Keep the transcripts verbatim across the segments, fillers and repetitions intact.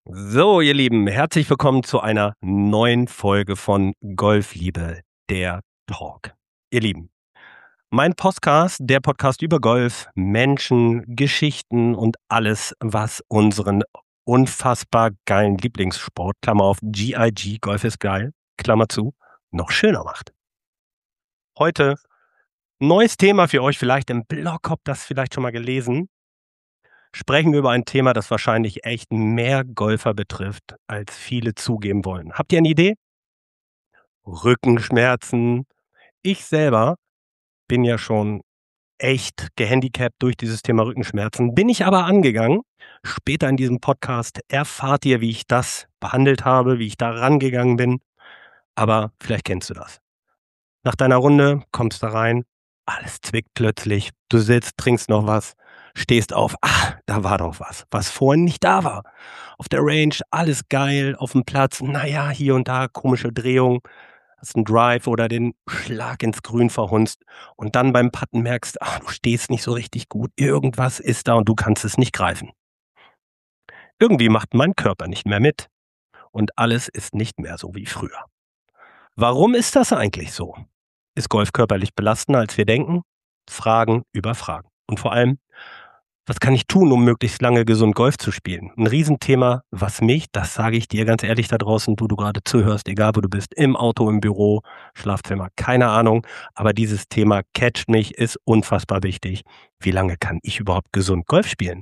So, ihr Lieben, herzlich willkommen zu einer neuen Folge von Golfliebe, der Talk. Ihr Lieben, mein Podcast, der Podcast über Golf, Menschen, Geschichten und alles, was unseren unfassbar geilen Lieblingssport, Klammer auf G I G, Golf ist geil, Klammer zu, noch schöner macht. Heute neues Thema für euch, vielleicht im Blog, habt das vielleicht schon mal gelesen. Sprechen wir über ein Thema, das wahrscheinlich echt mehr Golfer betrifft, als viele zugeben wollen. Habt ihr eine Idee? Rückenschmerzen. Ich selber bin ja schon echt gehandicapt durch dieses Thema Rückenschmerzen, bin ich aber angegangen. Später in diesem Podcast erfahrt ihr, wie ich das behandelt habe, wie ich da rangegangen bin. Aber vielleicht kennst du das. Nach deiner Runde kommst du rein, alles zwickt plötzlich, du sitzt, trinkst noch was, stehst auf, ah, da war doch was, was vorhin nicht da war. Auf der Range, alles geil, auf dem Platz, naja, hier und da komische Drehung, hast einen Drive oder den Schlag ins Grün verhunzt und dann beim Putten merkst, ah, du stehst nicht so richtig gut, irgendwas ist da und du kannst es nicht greifen. Irgendwie macht mein Körper nicht mehr mit und alles ist nicht mehr so wie früher. Warum ist das eigentlich so? Ist Golf körperlich belastender, als wir denken? Fragen über Fragen. Und vor allem, was kann ich tun, um möglichst lange gesund Golf zu spielen? Ein Riesenthema, was mich, das sage ich dir ganz ehrlich da draußen, du du gerade zuhörst, egal wo du bist, im Auto, im Büro, Schlafzimmer, keine Ahnung, aber dieses Thema catcht mich, ist unfassbar wichtig. Wie lange kann ich überhaupt gesund Golf spielen?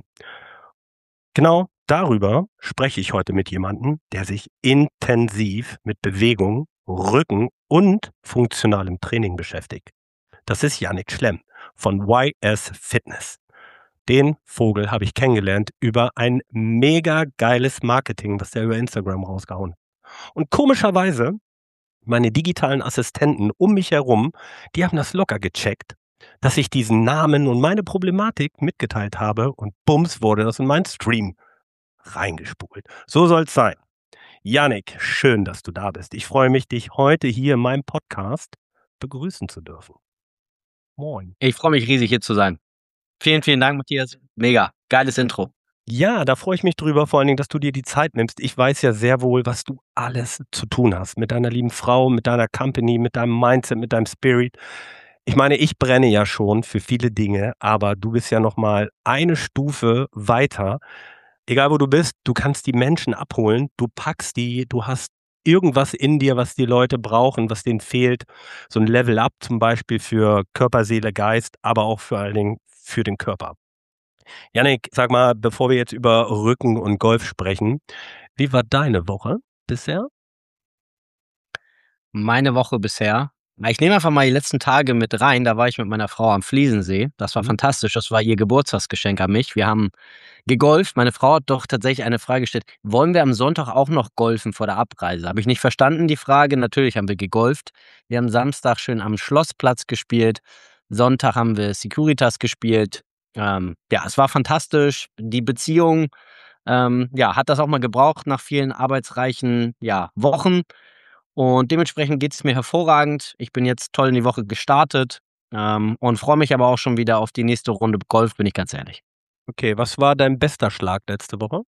Genau darüber spreche ich heute mit jemandem, der sich intensiv mit Bewegung, Rücken und funktionalem Training beschäftigt. Das ist Yannick Schlemm von Y S Fitness. Den Vogel habe ich kennengelernt über ein mega geiles Marketing, was der über Instagram rausgehauen hat. Und komischerweise, meine digitalen Assistenten um mich herum, die haben das locker gecheckt, dass ich diesen Namen und meine Problematik mitgeteilt habe und bums wurde das in meinen Stream reingespult. So soll's sein. Yannick, schön, dass du da bist. Ich freue mich, dich heute hier in meinem Podcast begrüßen zu dürfen. Moin. Ich freue mich riesig, hier zu sein. Vielen, vielen Dank, Matthias. Mega, geiles Intro. Ja, da freue ich mich drüber, vor allen Dingen, dass du dir die Zeit nimmst. Ich weiß ja sehr wohl, was du alles zu tun hast. Mit deiner lieben Frau, mit deiner Company, mit deinem Mindset, mit deinem Spirit. Ich meine, ich brenne ja schon für viele Dinge, aber du bist ja noch mal eine Stufe weiter. Egal wo du bist, du kannst die Menschen abholen, du packst die, du hast irgendwas in dir, was die Leute brauchen, was denen fehlt. So ein Level-Up zum Beispiel für Körper, Seele, Geist, aber auch vor allen Dingen für den Körper. Yannick, sag mal, bevor wir jetzt über Rücken und Golf sprechen, wie war deine Woche bisher? Meine Woche bisher. Na, ich nehme einfach mal die letzten Tage mit rein. Da war ich mit meiner Frau am Fliesensee. Das war Mhm. fantastisch. Das war ihr Geburtstagsgeschenk an mich. Wir haben gegolft. Meine Frau hat doch tatsächlich eine Frage gestellt. Wollen wir am Sonntag auch noch golfen vor der Abreise? Habe ich nicht verstanden, die Frage. Natürlich haben wir gegolft. Wir haben Samstag schön am Schlossplatz gespielt. Sonntag haben wir Securitas gespielt. Ähm, ja, es war fantastisch. Die Beziehung ähm, ja, hat das auch mal gebraucht nach vielen arbeitsreichen ja, Wochen. Und dementsprechend geht es mir hervorragend. Ich bin jetzt toll in die Woche gestartet ähm, und freue mich aber auch schon wieder auf die nächste Runde Golf, bin ich ganz ehrlich. Okay, was war dein bester Schlag letzte Woche?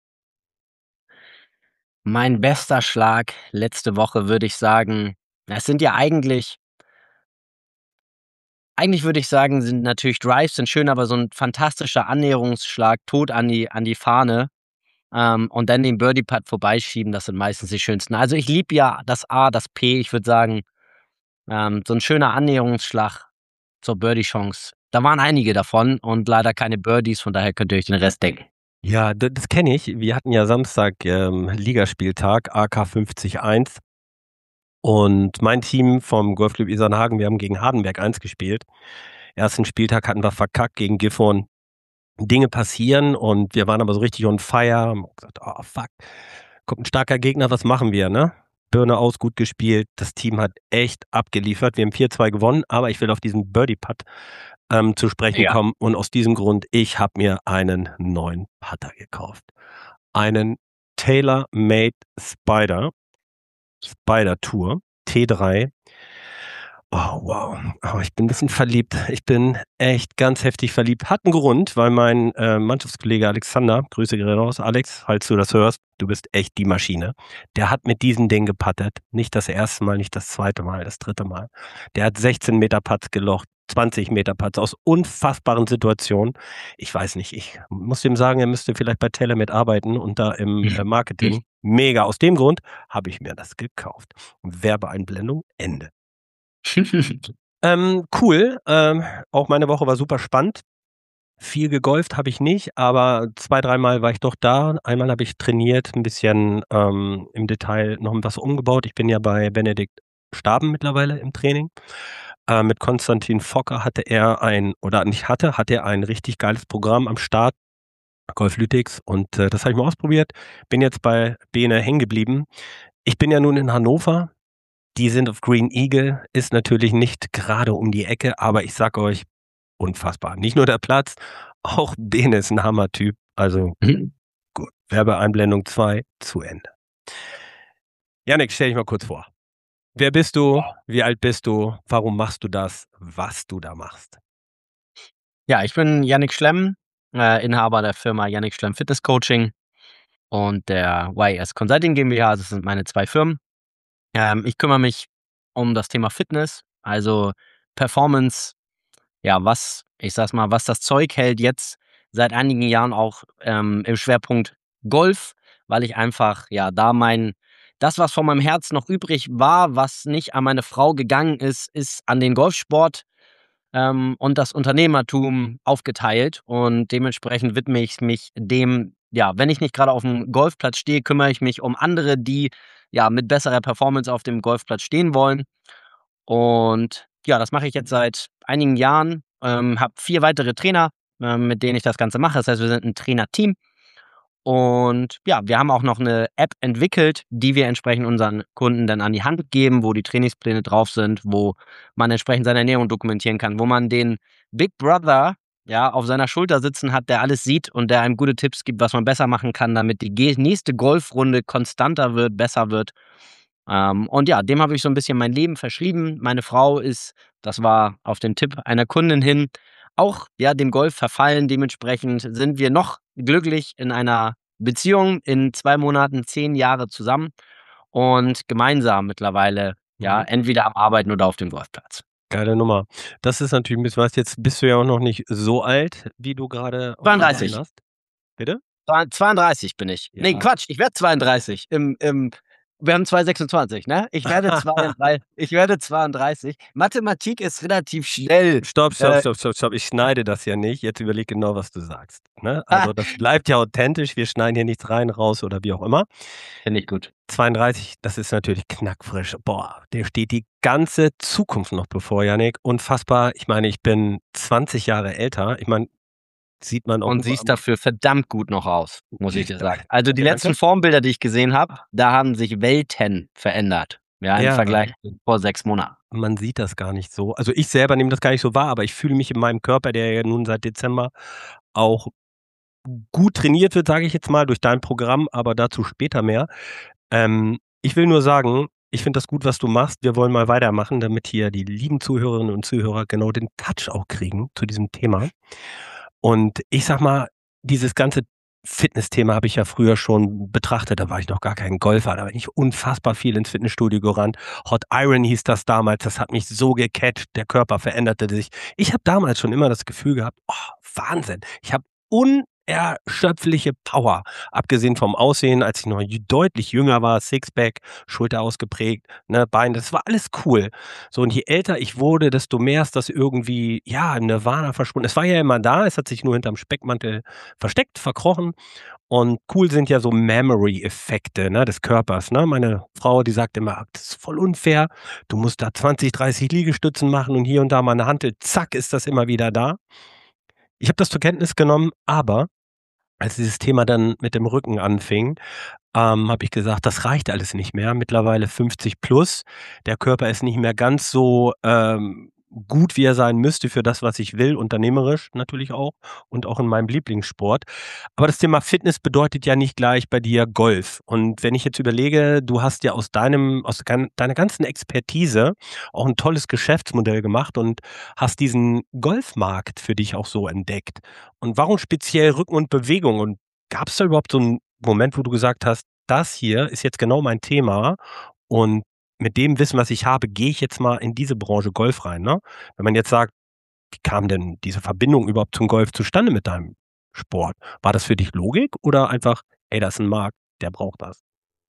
Mein bester Schlag letzte Woche würde ich sagen, es sind ja eigentlich, eigentlich würde ich sagen, sind natürlich Drives sind schön, aber so ein fantastischer Annäherungsschlag tot an die, an die Fahne ähm, und dann den Birdie-Putt vorbeischieben, das sind meistens die schönsten. Also ich liebe ja das A, das P, ich würde sagen, ähm, so ein schöner Annäherungsschlag zur Birdie-Chance. Da waren einige davon und leider keine Birdies, von daher könnt ihr euch den Rest denken. Ja, d das kenne ich. Wir hatten ja Samstag, ähm, Ligaspieltag, A K fünfzig eins. Und mein Team vom Golfclub Isernhagen, wir haben gegen Hardenberg eins gespielt. Ersten Spieltag hatten wir verkackt gegen Gifhorn. Dinge passieren und wir waren aber so richtig on fire, haben gesagt: „Oh fuck, kommt ein starker Gegner, was machen wir“, ne? Birne aus, gut gespielt. Das Team hat echt abgeliefert. Wir haben vier zwei gewonnen, aber ich will auf diesen Birdie-Putt, ähm, zu sprechen Ja. kommen und aus diesem Grund, ich habe mir einen neuen Putter gekauft. Einen Tailor-Made Spider, Spider Tour T drei. Oh, wow. Oh, ich bin 'n bisschen verliebt. Ich bin echt ganz heftig verliebt. Hat 'n Grund, weil mein, äh, Mannschaftskollege Alexander, Grüße gehen raus, Alex, falls du das hörst, du bist echt die Maschine. Der hat mit diesem Ding geputtet. Nicht das erste Mal, nicht das zweite Mal, das dritte Mal. Der hat sechzehn Meter Putts gelocht, zwanzig Meter Putts aus unfassbaren Situationen. Ich weiß nicht, ich muss dem sagen, er müsste vielleicht bei TaylorMade arbeiten und da im, äh, Marketing. Mega. Aus dem Grund habe ich mir das gekauft. Werbeeinblendung Ende. Ähm, cool. Ähm, auch meine Woche war super spannend. Viel gegolft habe ich nicht, aber zwei, dreimal war ich doch da. Einmal habe ich trainiert, 'n bisschen, ähm, im Detail noch was umgebaut. Ich bin ja bei Benedikt Staben mittlerweile im Training. Äh, mit Konstantin Fokker hatte er ein oder nicht hatte, hat er ein richtig geiles Programm am Start, Golflytics, und, äh, das habe ich mal ausprobiert. Bin jetzt bei Bene hängen geblieben. Ich bin ja nun in Hannover. Die sind auf Green Eagle, ist natürlich nicht gerade um die Ecke, aber ich sage euch, unfassbar. Nicht nur der Platz, auch Bene ist 'n Hammertyp. Also Mhm. gut, Werbeeinblendung zwei, zu Ende. Yannick, stell dich mal kurz vor. Wer bist du? Wie alt bist du? Warum machst du das, was du da machst? Ja, ich bin Yannick Schlemm, äh, Inhaber der Firma Yannick Schlemm Fitness Coaching und der Y E S Consulting GmbH. Das sind meine zwei Firmen. Ähm, ich kümmere mich um das Thema Fitness, also Performance, ja, was ich sage es mal, was das Zeug hält, jetzt seit einigen Jahren auch, ähm, im Schwerpunkt Golf, weil ich einfach, ja, da mein das, was von meinem Herz noch übrig war, was nicht an meine Frau gegangen ist, ist an den Golfsport, ähm, und das Unternehmertum aufgeteilt, und dementsprechend widme ich mich dem, ja, wenn ich nicht gerade auf dem Golfplatz stehe, kümmere ich mich um andere, die, ja, mit besserer Performance auf dem Golfplatz stehen wollen. Und ja, das mache ich jetzt seit einigen Jahren, ähm, habe vier weitere Trainer, ähm, mit denen ich das Ganze mache. Das heißt, wir sind ein Trainerteam. Und ja, wir haben auch noch eine App entwickelt, die wir entsprechend unseren Kunden dann an die Hand geben, wo die Trainingspläne drauf sind, wo man entsprechend seine Ernährung dokumentieren kann, wo man den Big Brother, ja, auf seiner Schulter sitzen hat, der alles sieht und der einem gute Tipps gibt, was man besser machen kann, damit die ge nächste Golfrunde konstanter wird, besser wird. Ähm, und ja, dem habe ich so ein bisschen mein Leben verschrieben. Meine Frau ist, das war auf den Tipp einer Kundin hin, auch, ja, dem Golf verfallen. Dementsprechend sind wir noch glücklich in einer Beziehung, in zwei Monaten zehn Jahre zusammen und gemeinsam mittlerweile, ja, Mhm. entweder am Arbeiten oder auf dem Golfplatz. Geile Nummer. Das ist natürlich 'n bisschen was. Jetzt bist du ja auch noch nicht so alt, wie du gerade auch schon zweiunddreißig. gesagt hast. Bitte? Zwei zweiunddreißig bin ich. Ne, Ja. Quatsch, ich werde zweiunddreißig im im wir haben zwanzig sechsundzwanzig, ne? Ich werde zweiunddreißig. Ich werde zweiunddreißig. Mathematik ist relativ schnell. Stopp, stopp, Äh, stopp, stopp, stopp. Ich schneide das ja nicht. Jetzt überleg genau, was du sagst, ne? Also, das bleibt ja authentisch. Wir schneiden hier nichts rein, raus oder wie auch immer. Finde ich gut. zweiunddreißig, das ist natürlich knackfrisch. Boah, dir steht die ganze Zukunft noch bevor, Yannick. Unfassbar. Ich meine, ich bin zwanzig Jahre älter. Ich meine, sieht man auch Und überall. siehst dafür verdammt gut noch aus, muss ich dir sagen. Also, die Danke, letzten danke. Formbilder, die ich gesehen habe, da haben sich Welten verändert, ja, im Ja, Vergleich zu vor sechs Monaten. man sieht das gar nicht so. Also, ich selber nehme das gar nicht so wahr, aber ich fühle mich in meinem Körper, der ja nun seit Dezember auch gut trainiert wird, sage ich jetzt mal, durch dein Programm, aber dazu später mehr. Ähm, ich will nur sagen, ich finde das gut, was du machst. Wir wollen mal weitermachen, damit hier die lieben Zuhörerinnen und Zuhörer genau den Touch auch kriegen zu diesem Thema. Und ich sage mal, dieses ganze Fitnessthema habe ich ja früher schon betrachtet. Da war ich noch gar kein Golfer, da bin ich unfassbar viel ins Fitnessstudio gerannt. Hot Iron hieß das damals, das hat mich so gecatcht, der Körper veränderte sich. Ich habe damals schon immer das Gefühl gehabt: „Oh, Wahnsinn, ich habe unerschöpfliche Power." Abgesehen vom Aussehen, als ich noch j deutlich jünger war, Sixpack, Schulter ausgeprägt, ne, Beine, das war alles cool. So, und je älter ich wurde, desto mehr ist das irgendwie, ja, im Nirvana verschwunden. Es war ja immer da, es hat sich nur hinterm Speckmantel versteckt, verkrochen. Und cool sind ja so Memory-Effekte, ne, des Körpers, ne? Meine Frau, die sagt immer: „Das ist voll unfair. Du musst da zwanzig, dreißig Liegestützen machen und hier und da mal 'ne Hantel, zack, ist das immer wieder da." Ich habe das zur Kenntnis genommen, aber als dieses Thema dann mit dem Rücken anfing, ähm, habe ich gesagt, das reicht alles nicht mehr. Mittlerweile fünfzig plus. Der Körper ist nicht mehr ganz so, ähm gut, wie er sein müsste für das, was ich will, unternehmerisch natürlich auch und auch in meinem Lieblingssport. Aber das Thema Fitness bedeutet ja nicht gleich bei dir Golf. Und wenn ich jetzt überlege, du hast ja aus deinem, aus gan- deiner ganzen Expertise auch ein tolles Geschäftsmodell gemacht und hast diesen Golfmarkt für dich auch so entdeckt. Und warum speziell Rücken und Bewegung? Und gab es da überhaupt so einen Moment, wo du gesagt hast, das hier ist jetzt genau mein Thema und mit dem Wissen, was ich habe, gehe ich jetzt mal in diese Branche Golf rein, ne? Wenn man jetzt sagt, wie kam denn diese Verbindung überhaupt zum Golf zustande mit deinem Sport? War das für dich Logik oder einfach: „Ey, das ist 'n Markt, der braucht das?“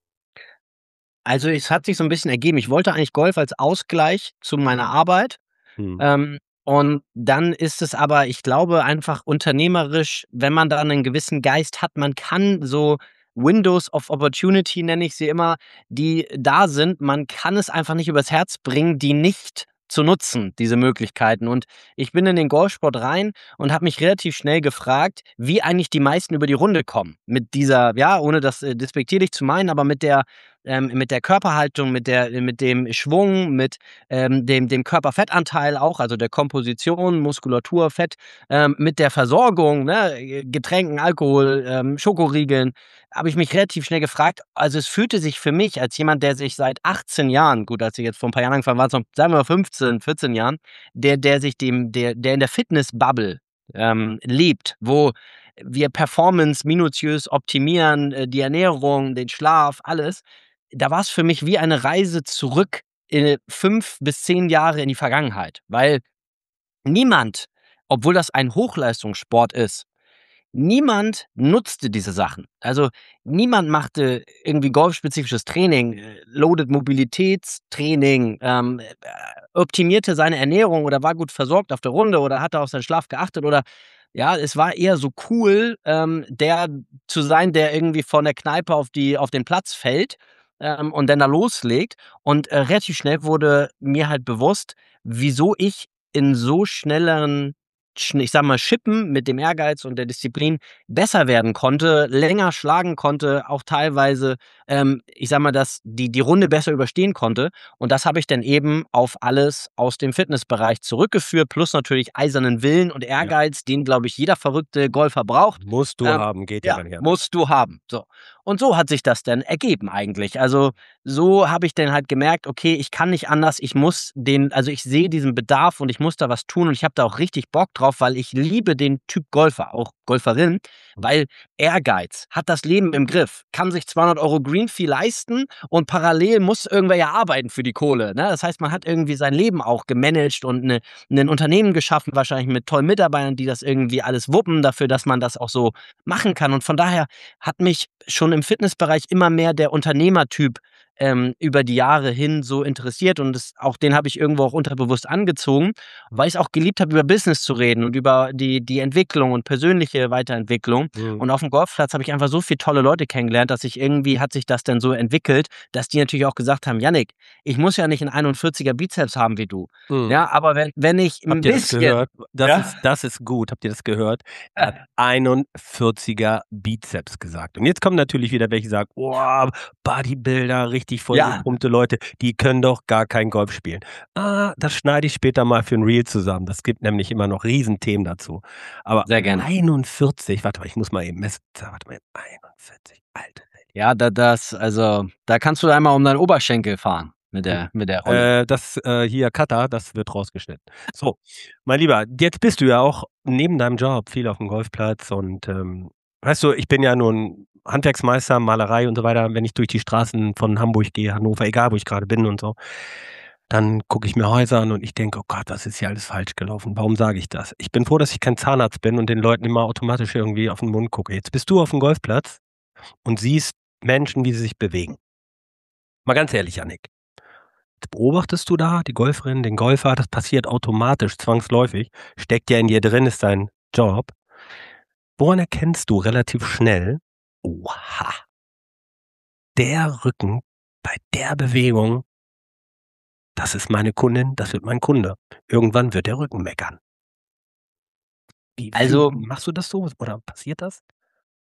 Also, es hat sich so 'n bisschen ergeben. Ich wollte eigentlich Golf als Ausgleich zu meiner Arbeit. Mhm. Ähm, und dann ist es aber, ich glaube, einfach unternehmerisch, wenn man da 'nen gewissen Geist hat, man kann so Windows of Opportunity, nenne ich sie immer, die da sind, man kann es einfach nicht übers Herz bringen, die nicht zu nutzen, diese Möglichkeiten. Und ich bin in den Golfsport rein und habe mich relativ schnell gefragt, wie eigentlich die meisten über die Runde kommen. Mit dieser, ja, ohne das, äh, despektierlich zu meinen, aber mit der ähm, mit der Körperhaltung, mit der mit dem Schwung, mit ähm, dem, dem Körperfettanteil auch, also der Komposition, Muskulatur, Fett, ähm, mit der Versorgung, ne, Getränken, Alkohol, ähm, Schokoriegeln, habe ich mich relativ schnell gefragt. Also es fühlte sich für mich als jemand, der sich seit achtzehn Jahren, gut, als ich jetzt vor ein paar Jahren angefangen war, es noch, sagen wir mal fünfzehn, vierzehn Jahren, der, der sich dem, der, der in der Fitness-Bubble ähm, lebt, wo wir Performance minutiös optimieren, äh, die Ernährung, den Schlaf, alles. Da war es für mich wie eine Reise zurück äh, fünf bis zehn Jahre in die Vergangenheit, weil niemand, obwohl das ein Hochleistungssport ist, niemand nutzte diese Sachen. Also, niemand machte irgendwie golfspezifisches Training, äh, Loaded Mobilitätstraining, ähm, äh, optimierte seine Ernährung oder war gut versorgt auf der Runde oder hatte auf seinen Schlaf geachtet oder ja, es war eher so cool, ähm, der zu sein, der irgendwie von der Kneipe auf die auf den Platz fällt, ähm, und dann da loslegt. Und, äh, relativ schnell wurde mir halt bewusst, wieso ich in so schnelleren schn ich sage mal, Schippen mit dem Ehrgeiz und der Disziplin besser werden konnte, länger schlagen konnte, auch teilweise, ähm, ich sage mal, dass die die Runde besser überstehen konnte. Und das habe ich dann eben auf alles aus dem Fitnessbereich zurückgeführt, plus natürlich eisernen Willen und Ja. Ehrgeiz, den, glaube ich, jeder verrückte Golfer braucht. Musst du Ähm, haben, geht ja ja, gar nicht anders. musst du haben. So. Und so hat sich das dann ergeben eigentlich. Also, so habe ich dann halt gemerkt, okay, ich kann nicht anders, ich muss den, also ich sehe diesen Bedarf und ich muss da was tun und ich habe da auch richtig Bock drauf, weil ich liebe den Typ Golfer, auch Golferin, weil Ehrgeiz hat das Leben im Griff, kann sich zweihundert Euro Green Fee leisten und parallel muss irgendwer ja arbeiten für die Kohle. Ne? Das heißt, man hat irgendwie sein Leben auch gemanagt und eine, ein Unternehmen geschaffen, wahrscheinlich mit tollen Mitarbeitern, die das irgendwie alles wuppen dafür, dass man das auch so machen kann. Und von daher hat mich schon im Fitnessbereich immer mehr der Unternehmertyp ähm, über die Jahre hin so interessiert und das, auch den habe ich irgendwo auch unterbewusst angezogen, weil ich es auch geliebt habe, über Business zu reden und über die, die Entwicklung und persönliche Weiterentwicklung. Mhm. Und auf dem Golfplatz habe ich einfach so viele tolle Leute kennengelernt, dass ich irgendwie, hat sich das dann so entwickelt, dass die natürlich auch gesagt haben, Jannik, ich muss ja nicht einen einundvierziger Bizeps haben wie du. Mhm. Ja, aber wenn, wenn ich ein Habt ihr das bisschen, gehört? Das ja, ist das ist gut. Habt ihr das gehört? Er hat einundvierziger Bizeps gesagt. Und jetzt kommen natürlich wieder welche, die sagen: „Oh, Bodybuilder, richtig ja, vollgepumpte Leute, die können doch gar kein Golf spielen.“ Ah, das schneide ich später mal für 'n Reel zusammen. Das gibt nämlich immer noch Riesenthemen dazu. Aber sehr gerne. einundvierzig, warte mal, ich muss mal eben messen. Warte mal, einundvierzig, Alter. Ja, da das also, da kannst du einmal um deinen Oberschenkel fahren mit Hm. der mit der Rolle. Äh, das, äh, hier Cutter, das wird rausgeschnitten. So, mein Lieber, jetzt bist du ja auch neben deinem Job viel auf dem Golfplatz und, ähm, weißt du, ich bin ja nun Handwerksmeister, Malerei und so weiter. Wenn ich durch die Straßen von Hamburg gehe, Hannover, egal wo ich grade bin und so, dann gucke ich mir Häuser an und ich denke: „Oh Gott, das ist hier alles falsch gelaufen. Warum sage ich das?“ Ich bin froh, dass ich kein Zahnarzt bin und den Leuten immer automatisch irgendwie auf 'n Mund gucke. Jetzt bist du aufm Golfplatz und siehst Menschen, wie sie sich bewegen. Mal ganz ehrlich, Jannik. Beobachtest du da die Golferin, den Golfer? Das passiert automatisch, zwangsläufig. Steckt ja in dir drin, ist dein Job. Woran erkennst du relativ schnell: „Oha, der Rücken bei der Bewegung, das ist meine Kundin, das wird mein Kunde. Irgendwann wird der Rücken meckern.“ Wie wie Also, machst du das so oder passiert das?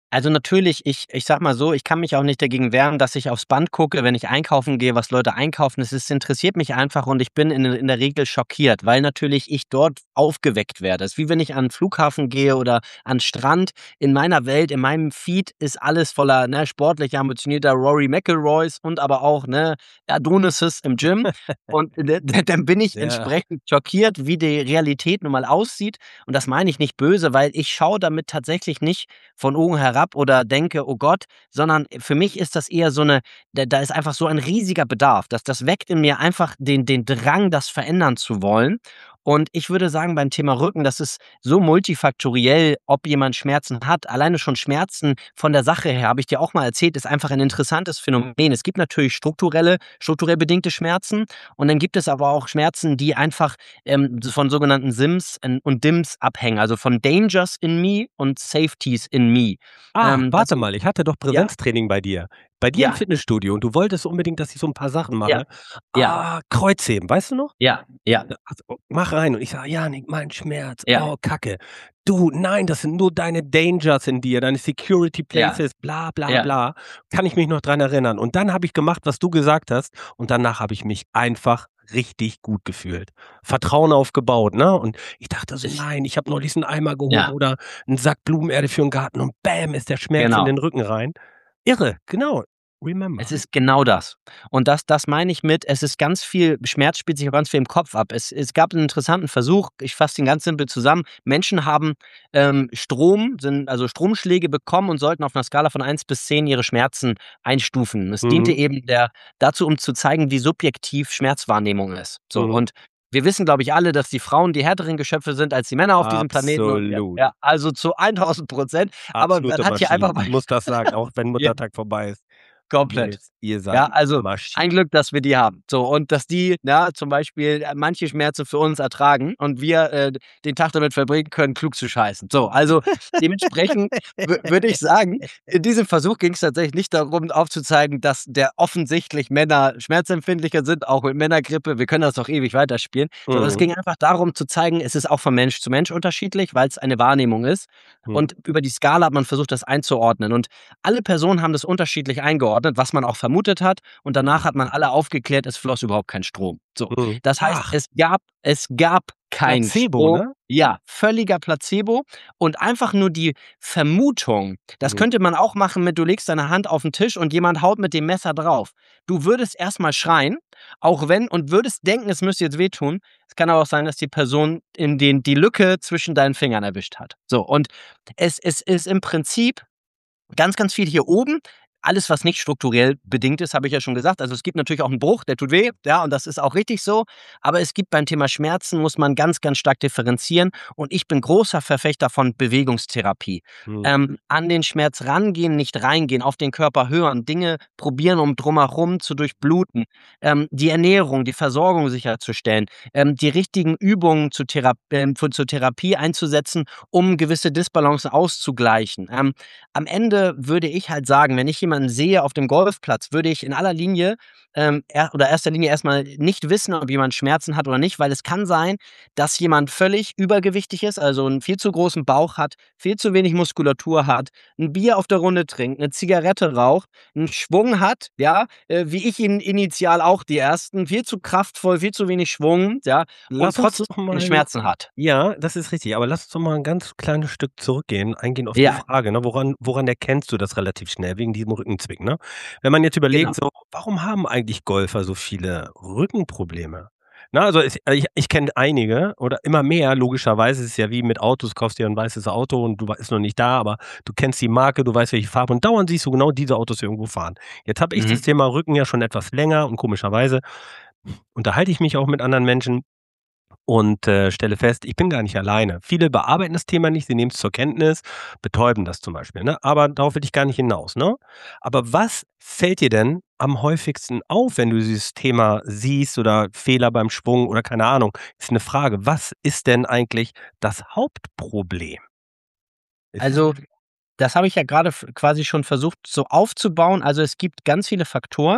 Also natürlich, ich ich sage mal so, ich kann mich auch nicht dagegen wehren, dass ich aufs Band gucke, wenn ich einkaufen gehe, was Leute einkaufen. Es ist interessiert mich einfach und ich bin in in der Regel schockiert, weil natürlich ich dort aufgeweckt werde. Es ist wie wenn ich an 'n Flughafen gehe oder an 'n Strand. In meiner Welt, in meinem Feed ist alles voller, ne, sportlich ambitionierter Rory McIlroys und aber auch, ne, Adonises im Gym. Und d d dann bin ich Ja. entsprechend schockiert, wie die Realität nun mal aussieht. Und das meine ich nicht böse, weil ich schaue damit tatsächlich nicht von oben herab oder denke: „Oh Gott“, sondern für mich ist das eher so 'ne da da ist einfach so ein riesiger Bedarf. Das das weckt in mir einfach den den Drang, das verändern zu wollen. Und ich würde sagen, beim Thema Rücken, das ist so multifaktoriell, ob jemand Schmerzen hat. Alleine schon Schmerzen von der Sache her, habe ich dir auch mal erzählt, ist einfach ein interessantes Phänomen. Es gibt natürlich strukturelle strukturell bedingte Schmerzen und dann gibt es aber auch Schmerzen, die einfach, ähm, von sogenannten Sims en und Dims abhängen, also von Dangers in me und Safeties in me. Ah, Ähm, das warte mal, ich hatte doch ja, Präsenztraining bei dir. Bei dir im ja, Fitnessstudio und du wolltest unbedingt, dass ich so 'n paar Sachen ja, mache. ja, Ah, Kreuzheben, weißt du noch? ja, ja, Ja, also, oh, mach rein und ich sage: „Janik, mein Schmerz. ja, Oh, Kacke. Du, nein, das sind nur deine Dangers in dir, deine Security ja, Places, bla, bla, ja. bla.“ Kann ich mich noch dran erinnern. Und dann habe ich gemacht, was du gesagt hast und danach habe ich mich einfach richtig gut gefühlt. Vertrauen aufgebaut, ne? Und ich dachte so: Ist „Nein, ich habe neulich 'n Eimer gehoben ja, oder 'n Sack Blumenerde für 'n Garten und bäm ist der Schmerz in genau. den Rücken rein.“ Irre, genau. Es Remember. ist genau das. Und das das meine ich mit, es ist ganz viel Schmerz spielt sich auch ganz viel im Kopf ab. Es es gab 'n interessanten Versuch, ich fasse ihn ganz simpel zusammen. Menschen haben, ähm, Strom sind also Stromschläge bekommen und sollten auf 'ner Skala von eins bis zehn ihre Schmerzen einstufen. Es diente Mhm, eben der dazu, um zu zeigen, wie subjektiv Schmerzwahrnehmung ist. So, mhm. und wir wissen, glaube ich, alle, dass die Frauen die härteren Geschöpfe sind als die Männer auf diesem Planeten und ja, Absolut. ja, also zu tausend Prozent. Aber Absolute man hat hier einfach Maschinen. mal Ich muss das sagen, auch wenn ja. Muttertag vorbei ist. Komplett. Mädels, ihr Ja, seid also ein Maschinen. Glück, dass wir die haben. So, und dass die, ja, zum Beispiel, äh, manche Schmerzen für uns ertragen und wir, äh, den Tag damit verbringen können, klug zu scheißen. So, also dementsprechend wü würde ich sagen, in diesem Versuch ging es tatsächlich nicht darum, aufzuzeigen, dass der offensichtlich Männer schmerzempfindlicher sind, auch mit Männergrippe. Wir können das doch ewig weiterspielen, sondern es Mhm, ging einfach darum zu zeigen, es ist auch von Mensch zu Mensch unterschiedlich, weil es eine Wahrnehmung ist. mhm, Und über die Skala hat man versucht, das einzuordnen. Und alle Personen haben das unterschiedlich eingeordnet, was man auch vermutet hat. Und danach hat man alle aufgeklärt, es floss überhaupt kein Strom. So. mhm. Das heißt, Ach, es gab es gab keinen Placebo, Strom. ne? Ja, völliger Placebo und einfach nur die Vermutung. Das Mhm, könnte man auch machen mit, du legst deine Hand auf 'n Tisch und jemand haut mit dem Messer drauf. Du würdest erst mal schreien, auch wenn und würdest denken, es müsste jetzt wehtun. Es kann aber auch sein, dass die Person in den die Lücke zwischen deinen Fingern erwischt hat. So, und es es ist im Prinzip ganz, ganz viel hier oben. Alles, was nicht strukturell bedingt ist, habe ich ja schon gesagt. Also, es gibt natürlich auch 'n Bruch, der tut weh, ja, und das ist auch richtig so. Aber es gibt beim Thema Schmerzen muss man ganz, ganz stark differenzieren und ich bin großer Verfechter von Bewegungstherapie. mhm. Ähm, an den Schmerz rangehen, nicht reingehen, auf den Körper hören, Dinge probieren, um drumherum zu durchbluten, ähm, die Ernährung, die Versorgung sicherzustellen, ähm, die richtigen Übungen zu Thera ähm, für zur Therapie einzusetzen, um gewisse Disbalancen auszugleichen. Ähm, am Ende würde ich halt sagen, wenn ich jemanden sehe auf dem Golfplatz, würde ich in aller Linie, ähm, er oder erster Linie erstmal nicht wissen, ob jemand Schmerzen hat oder nicht, weil es kann sein, dass jemand völlig übergewichtig ist, also einen viel zu großen Bauch hat, viel zu wenig Muskulatur hat, ein Bier auf der Runde trinkt, eine Zigarette raucht, einen Schwung hat, ja, äh, wie ich ihn initial auch die ersten, viel zu kraftvoll, viel zu wenig Schwung, ja, und Lass uns trotzdem doch keine mal Schmerzen hat. ja, das ist richtig, aber lass uns doch mal 'n ganz kleines Stück zurückgehen, eingehen auf die Ja, Frage, ne, woran woran erkennst du das relativ schnell wegen diesem Rückenzwicken, ne? Wenn man jetzt überlegt genau. so, warum haben eigentlich Golfer so viele Rückenprobleme? Ne, also es ich ich kenne einige oder immer mehr logischerweise, es ist ja wie mit Autos, kaufst dir 'n weißes Auto und du wei ist noch nicht da, aber du kennst die Marke, du weißt, welche Farbe und dauernd siehst du genau diese Autos irgendwo fahren. Jetzt habe ich das Mhm. Thema Rücken ja schon etwas länger und komischerweise unterhalte ich mich auch mit anderen Menschen und, äh, stelle fest, ich bin gar nicht alleine. Viele bearbeiten das Thema nicht, sie nehmen es zur Kenntnis, betäuben das zum Beispiel, ne? Aber darauf will ich gar nicht hinaus, ne? Aber was fällt dir denn am häufigsten auf, wenn du dieses Thema siehst oder Fehler beim Schwung oder keine Ahnung? Ist 'ne Frage. Was ist denn eigentlich das Hauptproblem? Ist es Also das habe ich ja gerade f quasi schon versucht so aufzubauen. Also, es gibt ganz viele Faktoren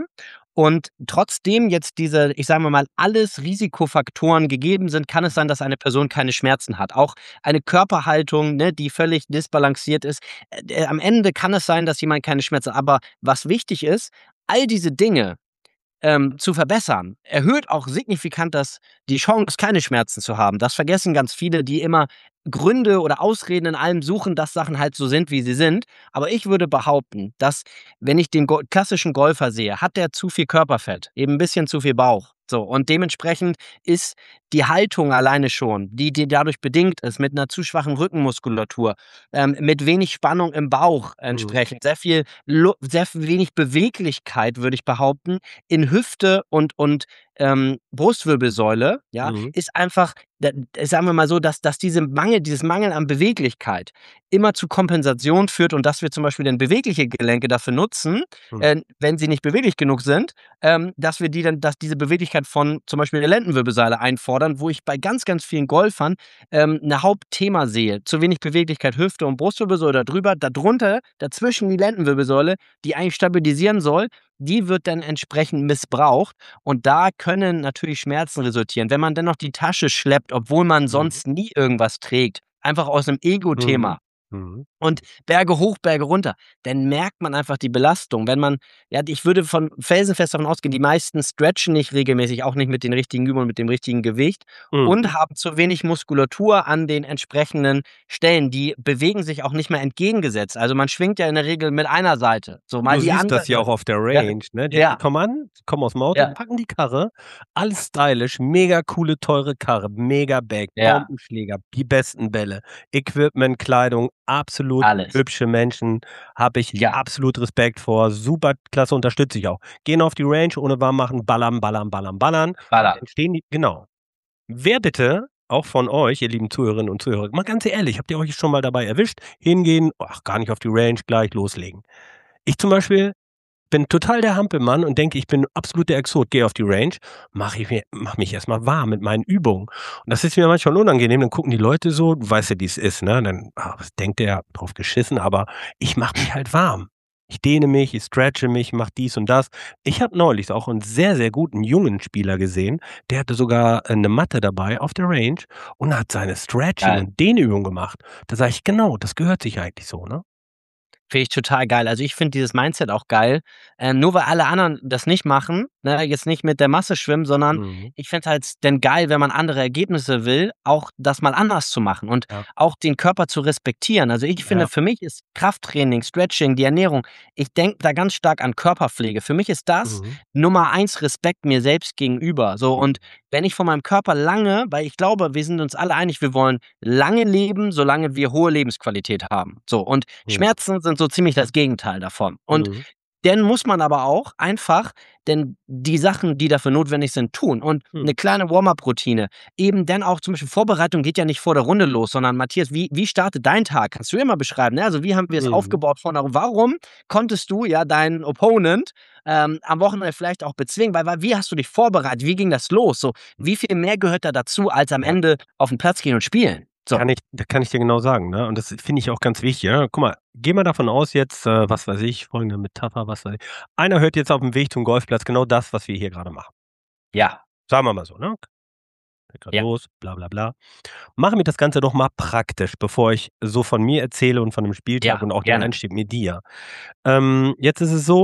Und trotzdem jetzt diese, ich sage mal, alles Risikofaktoren gegeben sind, kann es sein, dass eine Person keine Schmerzen hat. Auch eine Körperhaltung, ne, die völlig disbalanciert ist. Äh, am Ende kann es sein, dass jemand keine Schmerzen hat. Aber was wichtig ist, all diese Dinge ähm, zu verbessern, erhöht auch signifikant das, die Chance, keine Schmerzen zu haben. Das vergessen ganz viele, die immer Gründe oder Ausreden in allem suchen, dass Sachen halt so sind, wie sie sind. Aber ich würde behaupten, dass, wenn ich den Go klassischen Golfer sehe, hat der zu viel Körperfett, eben ein bisschen zu viel Bauch. So, und dementsprechend ist die Haltung alleine schon, die, die dadurch bedingt ist, mit einer zu schwachen Rückenmuskulatur, ähm, mit wenig Spannung im Bauch Mhm. entsprechend, sehr viel, Lu sehr wenig Beweglichkeit, würde ich behaupten, in Hüfte und, und ähm, Brustwirbelsäule, ja, Mhm. ist einfach, da, sagen wir mal so, dass, dass diese Mangel, dieses Mangel an Beweglichkeit immer zu Kompensation führt und dass wir zum Beispiel dann bewegliche Gelenke dafür nutzen, Mhm. äh, wenn sie nicht beweglich genug sind, ähm, dass wir die dann, dass diese Beweglichkeit von zum Beispiel der Lendenwirbelsäule einfordern, wo ich bei ganz, ganz vielen Golfern ähm, ein Hauptthema sehe. Zu wenig Beweglichkeit, Hüfte und Brustwirbelsäule darüber, darunter, dazwischen die Lendenwirbelsäule, die eigentlich stabilisieren soll, die wird dann entsprechend missbraucht und da können natürlich Schmerzen resultieren. Wenn man dann noch die Tasche schleppt, obwohl man Mhm. sonst nie irgendwas trägt, einfach aus einem Ego-Thema Mhm. Mhm. und Berge hoch, Berge runter, dann merkt man einfach die Belastung. Wenn man, ja, ich würde von felsenfest davon ausgehen, die meisten stretchen nicht regelmäßig, auch nicht mit den richtigen Übungen, mit dem richtigen Gewicht Mhm. und haben zu wenig Muskulatur an den entsprechenden Stellen. Die bewegen sich auch nicht mehr entgegengesetzt. Also man schwingt ja in der Regel mit einer Seite, so mal Du die siehst das ja andere. auch auf der Ja, Range, ne? Die ja, kommen an, kommen aus'm Auto, ja, packen die Karre, alles stylisch, mega coole, teure Karre, mega Bag, ja, Bombenschläger, die besten Bälle, Equipment, Kleidung, absolut alles. hübsche Menschen, habe ich Ja, absolut Respekt vor, super klasse, unterstütze ich auch. Gehen auf die Range, ohne warm machen, ballern, ballern, ballern, ballern. ballern. Dann stehen die genau. Wer bitte, auch von euch, ihr lieben Zuhörerinnen und Zuhörer, mal ganz ehrlich, habt ihr euch schon mal dabei erwischt, hingehen, ach, gar nicht auf die Range, gleich loslegen. Ich zum Beispiel bin total der Hampelmann und denke, ich bin absolut der Exot, gehe auf die Range, mache ich mir mache mich erst mal warm mit meinen Übungen. Und das ist mir manchmal unangenehm, dann gucken die Leute so, du weißt ja, wie's ist, ne? Dann: „Ah, was denkt der? Drauf geschissen“, aber ich mache mich halt warm. Ich dehne mich, ich stretche mich, mache dies und das. Ich habe neulich auch 'n sehr, sehr guten jungen Spieler gesehen, der hatte sogar, äh, 'ne Matte dabei auf der Range und hat seine Stretching Geil. und Dehnübungen gemacht. Da sage ich: „Genau, das gehört sich eigentlich so“, ne? Finde ich total geil. Also, ich finde dieses Mindset auch geil. Ähm, nur weil alle anderen das nicht machen, ne, jetzt nicht mit der Masse schwimmen, sondern Mhm. ich finde halt denn geil, wenn man andere Ergebnisse will, auch das mal anders zu machen und Ja, auch den Körper zu respektieren. Also, ich finde, ja. für mich ist Krafttraining, Stretching, die Ernährung, ich denke da ganz stark an Körperpflege. Für mich ist das Mhm. Nummer eins Respekt mir selbst gegenüber. So, Mhm. und wenn ich von meinem Körper lange, weil ich glaube, wir sind uns alle einig, wir wollen lange leben, solange wir hohe Lebensqualität haben. So, und Mhm. Schmerzen sind so ziemlich das Gegenteil davon. Und Mhm. dann muss man aber auch einfach denn die Sachen, die dafür notwendig sind, tun. Und Mhm. 'ne kleine Warm-up-Routine, eben dann auch zum Beispiel Vorbereitung geht ja nicht vor der Runde los, sondern Matthias, wie wie startet dein Tag? Kannst du ja mal beschreiben, ne? Also, wie haben wir es Mhm. aufgebaut von der warum konntest du, ja, deinen Opponent, ähm, am Wochenende vielleicht auch bezwingen? Weil weil wie hast du dich vorbereitet? Wie ging das los? So, wie viel mehr gehört da dazu, als am Ja, Ende auf 'n Platz gehen und spielen? So, kann ich da kann ich dir genau sagen, ne? Und das finde ich auch ganz wichtig, ja? Guck mal, geh mal davon aus jetzt, äh, was weiß ich, folgende Metapher, was weiß ich. Einer hört jetzt aufm Weg zum Golfplatz genau das, was wir hier grade machen. ja, Sagen wir mal so, ne? Fährt grad ja, los, bla bla bla. Machen wir das Ganze doch mal praktisch, bevor ich so von mir erzähle und von dem Spieltag ja, und auch den gerne. Einstieg mit dir. Ähm, jetzt ist es so,